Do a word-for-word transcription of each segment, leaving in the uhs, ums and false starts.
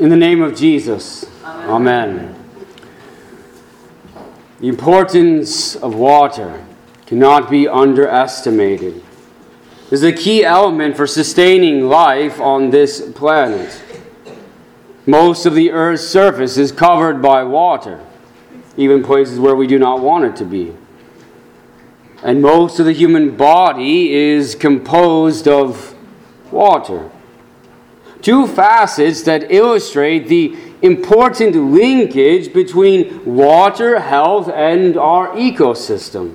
In the name of Jesus, Amen. Amen. The importance of water cannot be underestimated. It is a key element for sustaining life on this planet. Most of the Earth's surface is covered by water, even places where we do not want it to be. And most of the human body is composed of water. Two facets that illustrate the important linkage between water, health, and our ecosystem.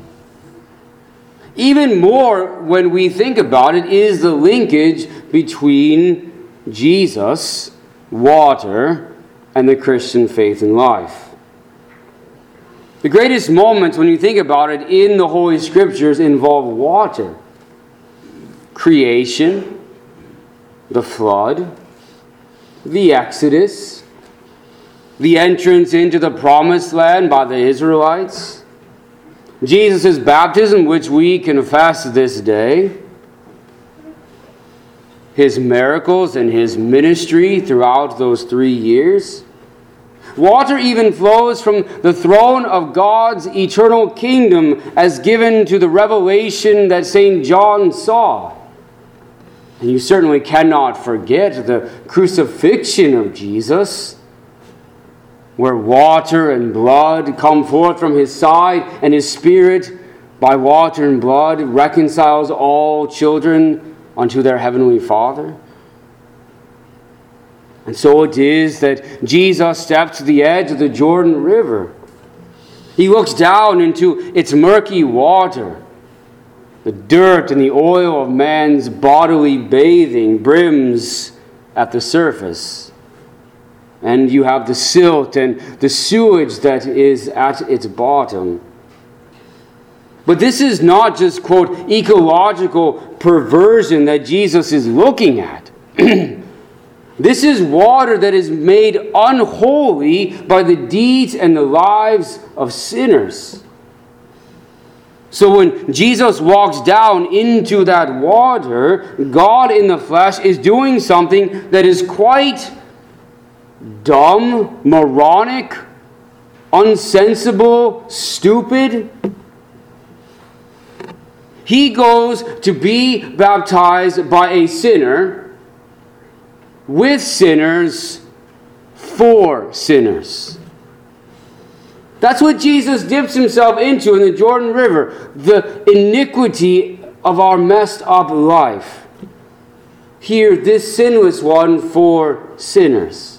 Even more, when we think about it, is the linkage between Jesus, water, and the Christian faith and life. The greatest moments, when you think about it, in the Holy Scriptures involve water. Creation, the flood, the Exodus, the entrance into the promised land by the Israelites, Jesus' baptism, which we confess this day, his miracles and his ministry throughout those three years. Water even flows from the throne of God's eternal kingdom as given to the revelation that Saint John saw. And you certainly cannot forget the crucifixion of Jesus, where water and blood come forth from his side, and his Spirit, by water and blood, reconciles all children unto their heavenly Father. And so it is that Jesus steps to the edge of the Jordan River. He looks down into its murky water. The dirt and the oil of man's bodily bathing brims at the surface. And you have the silt and the sewage that is at its bottom. But this is not just, quote, ecological perversion that Jesus is looking at. This is water that is made unholy by the deeds and the lives of sinners. So when Jesus walks down into that water, God in the flesh is doing something that is quite dumb, moronic, unsensible, stupid. He goes to be baptized by a sinner, with sinners, for sinners. That's what Jesus dips himself into in the Jordan River, the iniquity of our messed up life. Here, this sinless one for sinners.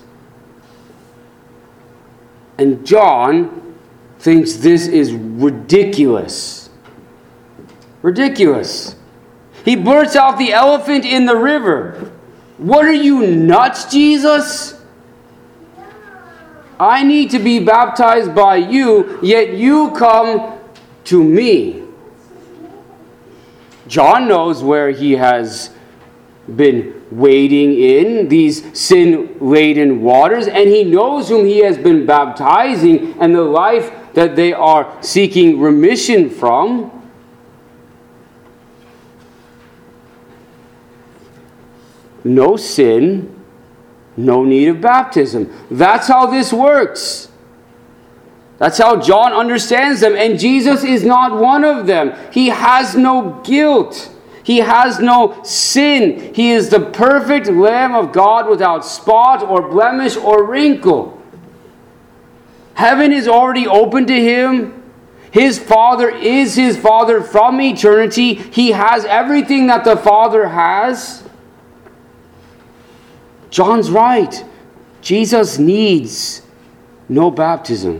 And John thinks this is ridiculous. Ridiculous. He blurts out the elephant in the river. What are you, nuts, Jesus? I need to be baptized by you, yet you come to me. John knows where he has been wading in these sin-laden waters, and he knows whom he has been baptizing and the life that they are seeking remission from. No sin, no need of baptism. That's how this works. That's how John understands them. And Jesus is not one of them. He has no guilt. He has no sin. He is the perfect Lamb of God without spot or blemish or wrinkle. Heaven is already open to him. His Father is his Father from eternity. He has everything that the Father has. John's right. Jesus needs no baptism.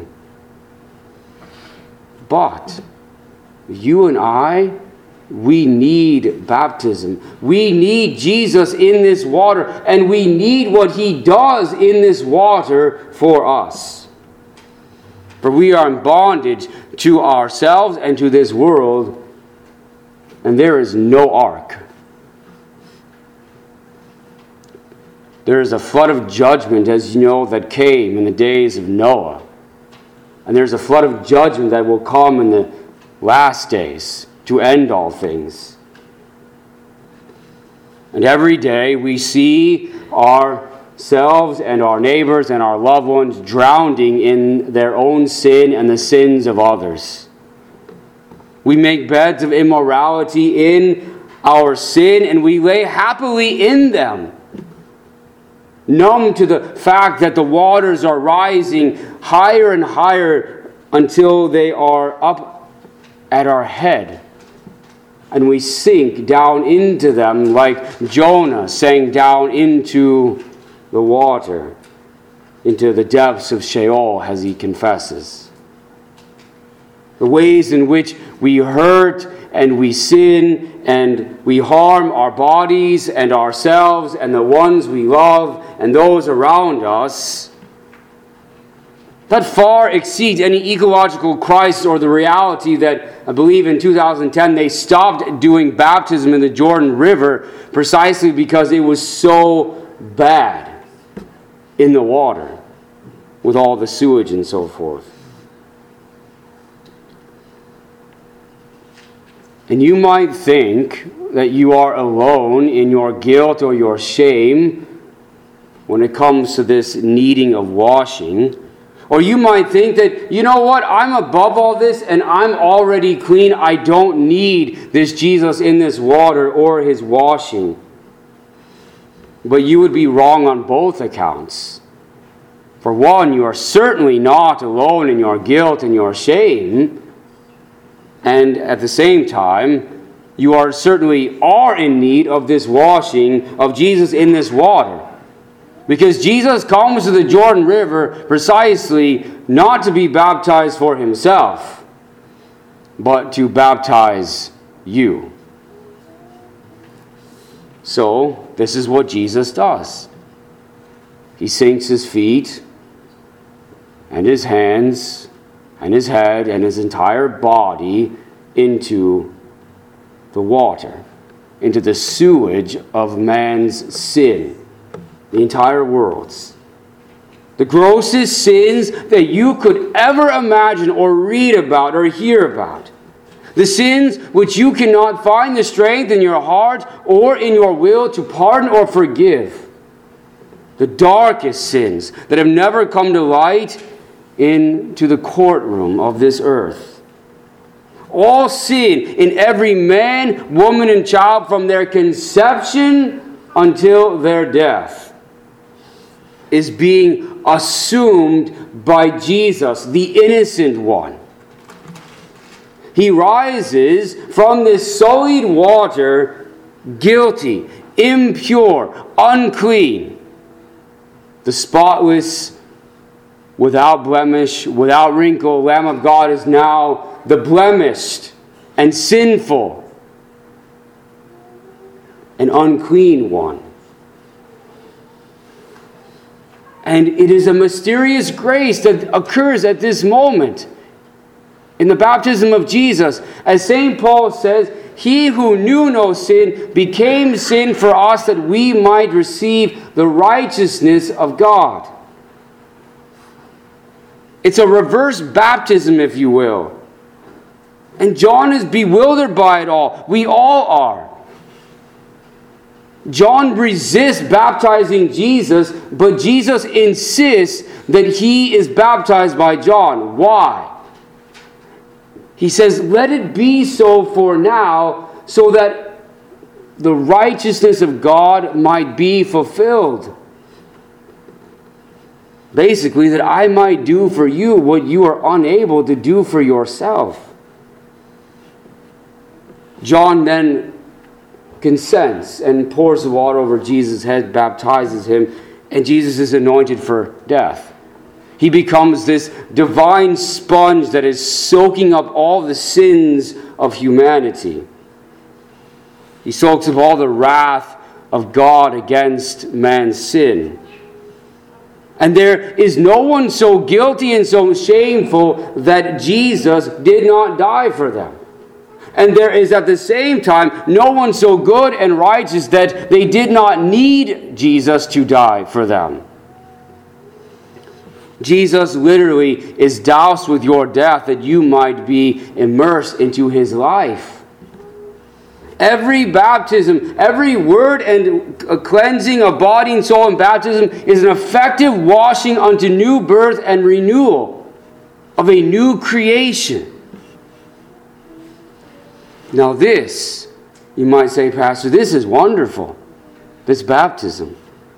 But you and I, we need baptism. We need Jesus in this water, and we need what he does in this water for us. For we are in bondage to ourselves and to this world, and there is no ark. There is a flood of judgment, as you know, that came in the days of Noah. And there's a flood of judgment that will come in the last days to end all things. And every day we see our ourselves and our neighbors and our loved ones drowning in their own sin and the sins of others. We make beds of immorality in our sin, and we lay happily in them, numb to the fact that the waters are rising higher and higher until they are up at our head. And we sink down into them like Jonah sank down into the water, into the depths of Sheol, as he confesses. The ways in which we hurt and we sin and we harm our bodies and ourselves and the ones we love and those around us, that far exceeds any ecological crisis or the reality that I believe in two thousand ten they stopped doing baptism in the Jordan River precisely because it was so bad in the water with all the sewage and so forth. And you might think that you are alone in your guilt or your shame when it comes to this needing of washing. Or you might think that, you know what, I'm above all this and I'm already clean. I don't need this Jesus in this water or his washing. But you would be wrong on both accounts. For one, you are certainly not alone in your guilt and your shame. And at the same time, you are certainly are in need of this washing of Jesus in this water. Because Jesus comes to the Jordan River precisely not to be baptized for himself, but to baptize you. So, this is what Jesus does. He sinks his feet and his hands and his head and his entire body into the water, into the sewage of man's sin, the entire world's. The grossest sins that you could ever imagine or read about or hear about. The sins which you cannot find the strength in your heart or in your will to pardon or forgive. The darkest sins that have never come to light into the courtroom of this earth. All sin in every man, woman, and child from their conception until their death is being assumed by Jesus, the innocent one. He rises from this sullied water guilty, impure, unclean. The spotless, without blemish, without wrinkle, Lamb of God is now the blemished and sinful and unclean one. And it is a mysterious grace that occurs at this moment in the baptism of Jesus. As Saint Paul says, he who knew no sin became sin for us that we might receive the righteousness of God. It's a reverse baptism, if you will. And John is bewildered by it all. We all are. John resists baptizing Jesus, but Jesus insists that he is baptized by John. Why? He says, let it be so for now, so that the righteousness of God might be fulfilled. Basically, that I might do for you what you are unable to do for yourself. John then consents and pours the water over Jesus' head, baptizes him, and Jesus is anointed for death. He becomes this divine sponge that is soaking up all the sins of humanity. He soaks up all the wrath of God against man's sin. And there is no one so guilty and so shameful that Jesus did not die for them. And there is at the same time no one so good and righteous that they did not need Jesus to die for them. Jesus literally is doused with your death that you might be immersed into his life. Every baptism, every word and a cleansing of body and soul in baptism is an effective washing unto new birth and renewal of a new creation. Now this, you might say, Pastor, this is wonderful, this baptism.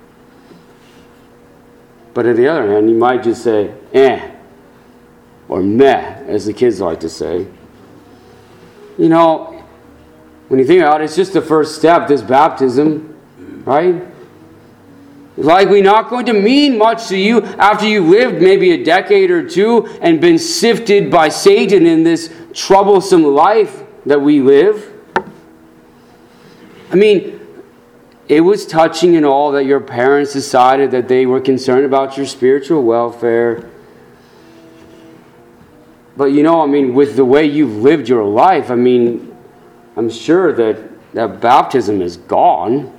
But on the other hand, you might just say, eh, or meh, as the kids like to say. You know, when you think about it, it's just the first step, this baptism, right? It's likely not going to mean much to you after you've lived maybe a decade or two and been sifted by Satan in this troublesome life that we live. I mean, it was touching and all that your parents decided that they were concerned about your spiritual welfare. But you know, I mean, with the way you've lived your life, I mean, I'm sure that, that baptism is gone.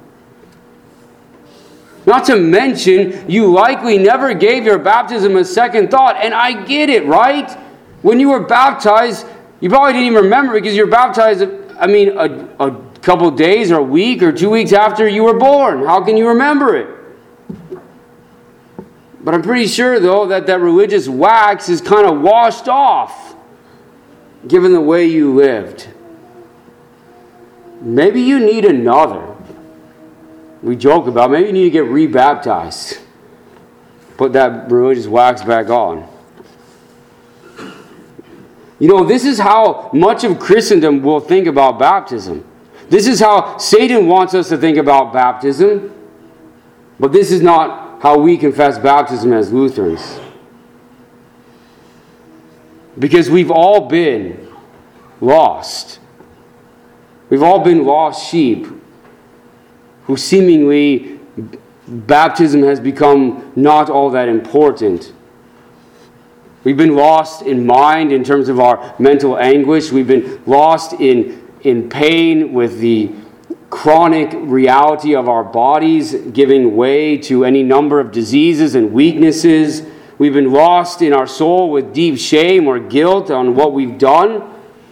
Not to mention, you likely never gave your baptism a second thought. And I get it, right? When you were baptized, you probably didn't even remember because you were baptized, I mean, a, a couple days or a week or two weeks after you were born. How can you remember it? But I'm pretty sure, though, that that religious wax is kind of washed off, given the way you lived. Maybe you need another. We joke about, maybe you need to get rebaptized. Put that religious wax back on. You know, this is how much of Christendom will think about baptism. This is how Satan wants us to think about baptism. But this is not how we confess baptism as Lutherans. Because we've all been lost. We've all been lost sheep who seemingly baptism has become not all that important. We've been lost in mind in terms of our mental anguish. We've been lost in, in pain with the chronic reality of our bodies giving way to any number of diseases and weaknesses. We've been lost in our soul with deep shame or guilt on what we've done.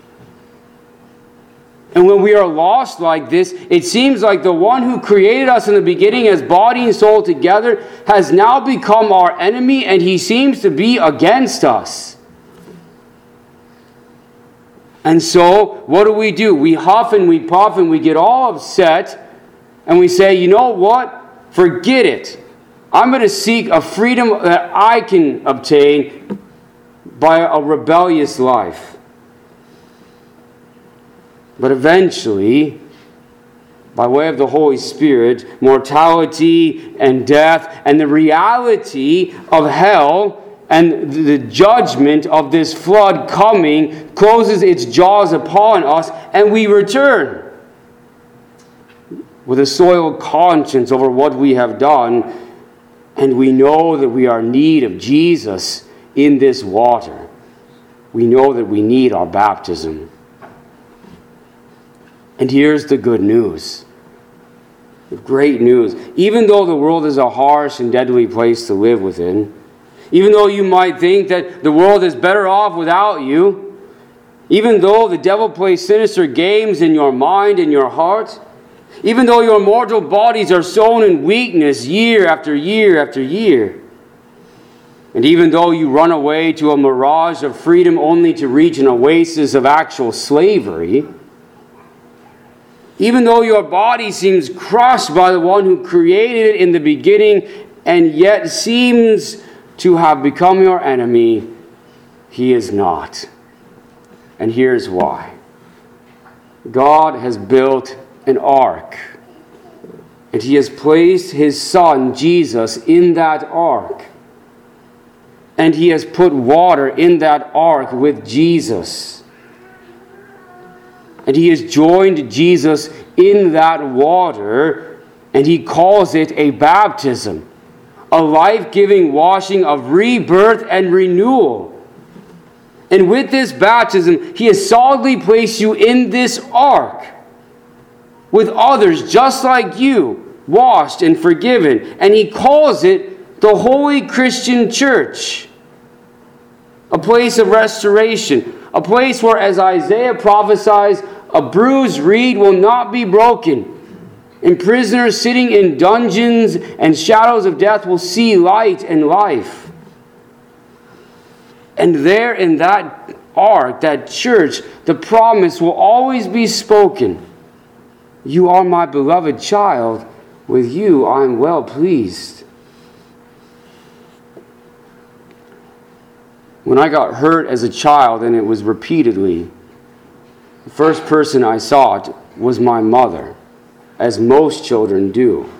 And when we are lost like this, it seems like the one who created us in the beginning as body and soul together has now become our enemy, and he seems to be against us. And so, what do we do? We huff and we puff and we get all upset, and we say, you know what? Forget it. I'm going to seek a freedom that I can obtain by a rebellious life. But eventually, by way of the Holy Spirit, mortality and death and the reality of hell and the judgment of this flood coming closes its jaws upon us, and we return with a soiled conscience over what we have done, and we know that we are in need of Jesus in this water. We know that we need our baptism. And here's the good news. The great news. Even though the world is a harsh and deadly place to live within, even though you might think that the world is better off without you, even though the devil plays sinister games in your mind and your heart, even though your mortal bodies are sown in weakness year after year after year, and even though you run away to a mirage of freedom only to reach an oasis of actual slavery, even though your body seems crushed by the one who created it in the beginning and yet seems to have become your enemy, he is not. And here's why. God has built an ark, and he has placed his son, Jesus, in that ark. And he has put water in that ark with Jesus. And he has joined Jesus in that water, and he calls it a baptism, a life-giving washing of rebirth and renewal. And with this baptism, he has solidly placed you in this ark with others just like you, washed and forgiven. And he calls it the Holy Christian Church, a place of restoration, a place where, as Isaiah prophesies, A bruised reed will not be broken. And prisoners sitting in dungeons and shadows of death will see light and life. And there in that ark, that church, the promise will always be spoken. You are my beloved child. With you I am well pleased. When I got hurt as a child, and it was repeatedly, the first person I sought was my mother, as most children do.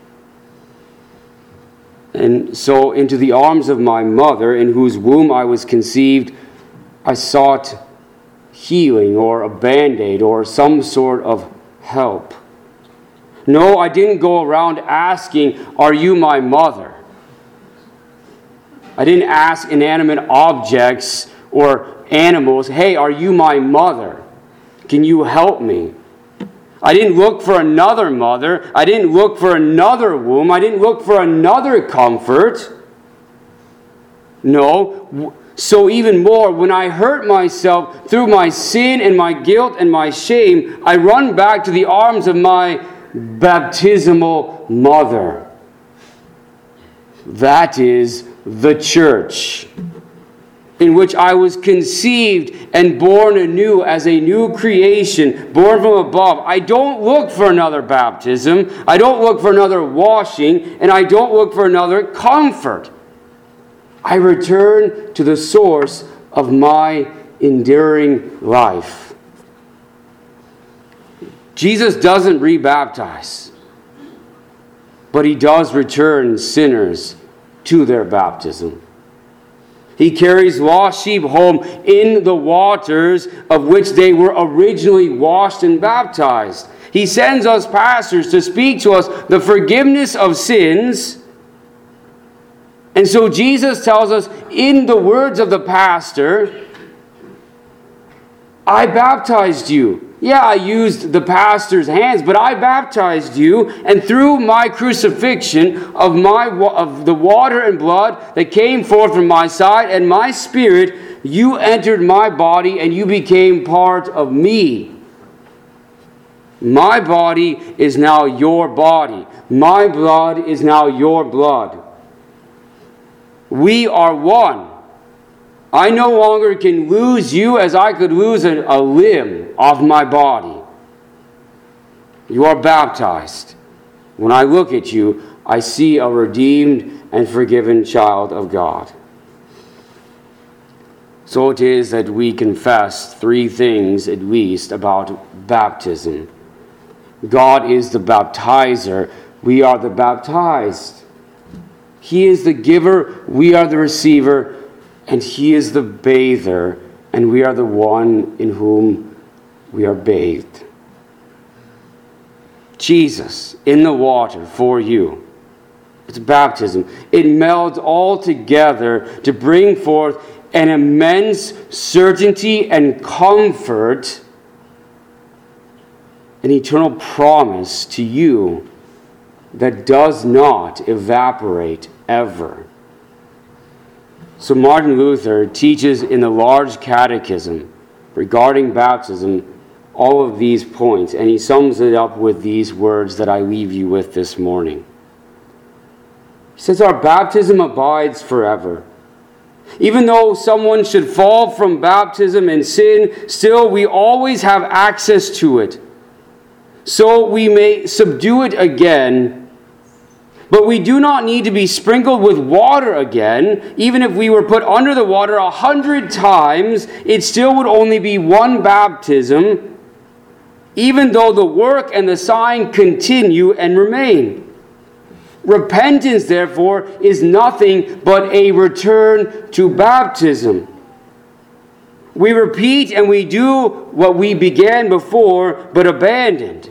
And so into the arms of my mother, in whose womb I was conceived, I sought healing or a band-aid or some sort of help. No, I didn't go around asking, are you my mother? I didn't ask inanimate objects or animals, hey, are you my mother? Can you help me? I didn't look for another mother. I didn't look for another womb. I didn't look for another comfort. No. So even more, when I hurt myself through my sin and my guilt and my shame, I run back to the arms of my baptismal mother. That is the church, in which I was conceived and born anew as a new creation, born from above. I don't look for another baptism. I don't look for another washing, and I don't look for another comfort. I return to the source of my enduring life. Jesus doesn't rebaptize, but he does return sinners to their baptism. He carries lost sheep home in the waters of which they were originally washed and baptized. He sends us pastors to speak to us the forgiveness of sins. And so Jesus tells us in the words of the pastor, I baptized you. Yeah, I used the pastor's hands, but I baptized you, and through my crucifixion of my of the water and blood that came forth from my side and my spirit, you entered my body and you became part of me. My body is now your body. My blood is now your blood. We are one. I no longer can lose you as I could lose a, a limb of my body. You are baptized. When I look at you, I see a redeemed and forgiven child of God. So it is that we confess three things at least about baptism. God is the baptizer. We are the baptized. He is the giver. We are the receiver. And he is the bather, and we are the one in whom we are bathed. Jesus in the water for you. It's baptism. It melds all together to bring forth an immense certainty and comfort, an eternal promise to you that does not evaporate ever. So Martin Luther teaches in the large catechism regarding baptism all of these points, and he sums it up with these words that I leave you with this morning. He says, our baptism abides forever. Even though someone should fall from baptism and sin, still we always have access to it. So we may subdue it again. But we do not need to be sprinkled with water again. Even if we were put under the water a hundred times, it still would only be one baptism, even though the work and the sign continue and remain. Repentance, therefore, is nothing but a return to baptism. We repeat and we do what we began before but abandoned.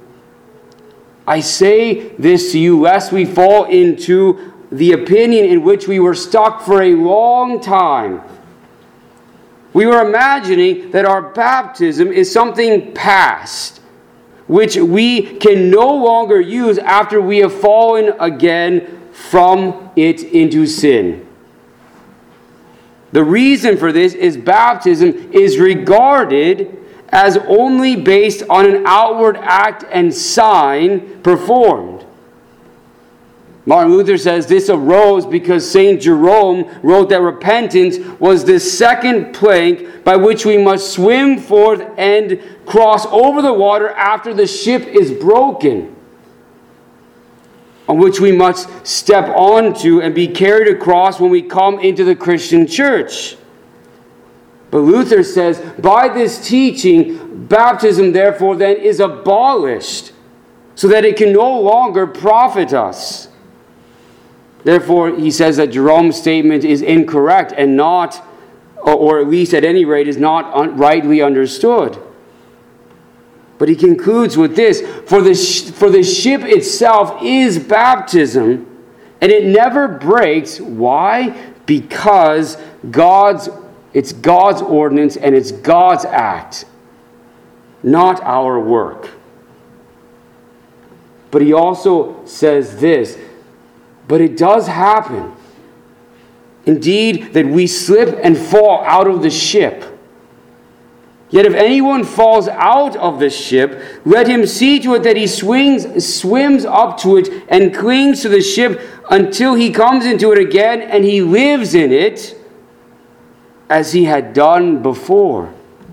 I say this to you lest we fall into the opinion in which we were stuck for a long time. We were imagining that our baptism is something past, which we can no longer use after we have fallen again from it into sin. The reason for this is baptism is regarded as only based on an outward act and sign performed. Martin Luther says this arose because Saint Jerome wrote that repentance was the second plank by which we must swim forth and cross over the water after the ship is broken, on which we must step onto and be carried across when we come into the Christian church. But Luther says, by this teaching, baptism, therefore, then is abolished, so that it can no longer profit us. Therefore, he says that Jerome's statement is incorrect and not, or at least at any rate, is not rightly understood. But he concludes with this, for the, for the ship itself is baptism, and it never breaks. Why? Because God's, it's God's ordinance and it's God's act, not our work. But he also says this, but it does happen, indeed, that we slip and fall out of the ship. Yet if anyone falls out of the ship, let him see to it that he swings, swims up to it and clings to the ship until he comes into it again and he lives in it as he had done before.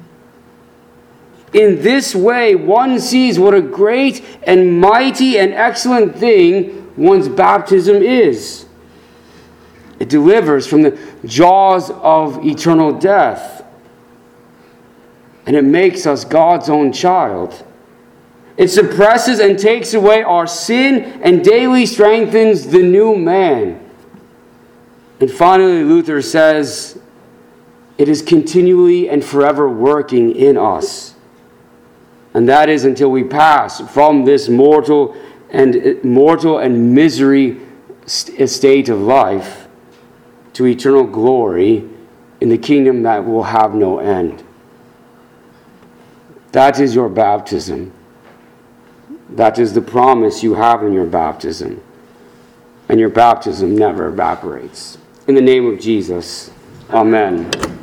In this way, one sees what a great and mighty and excellent thing one's baptism is. It delivers from the jaws of eternal death, and it makes us God's own child. It suppresses and takes away our sin and daily strengthens the new man. And finally, Luther says, it is continually and forever working in us. And that is until we pass from this mortal and mortal and misery state of life to eternal glory in the kingdom that will have no end. That is your baptism. That is the promise you have in your baptism. And your baptism never evaporates. In the name of Jesus, amen.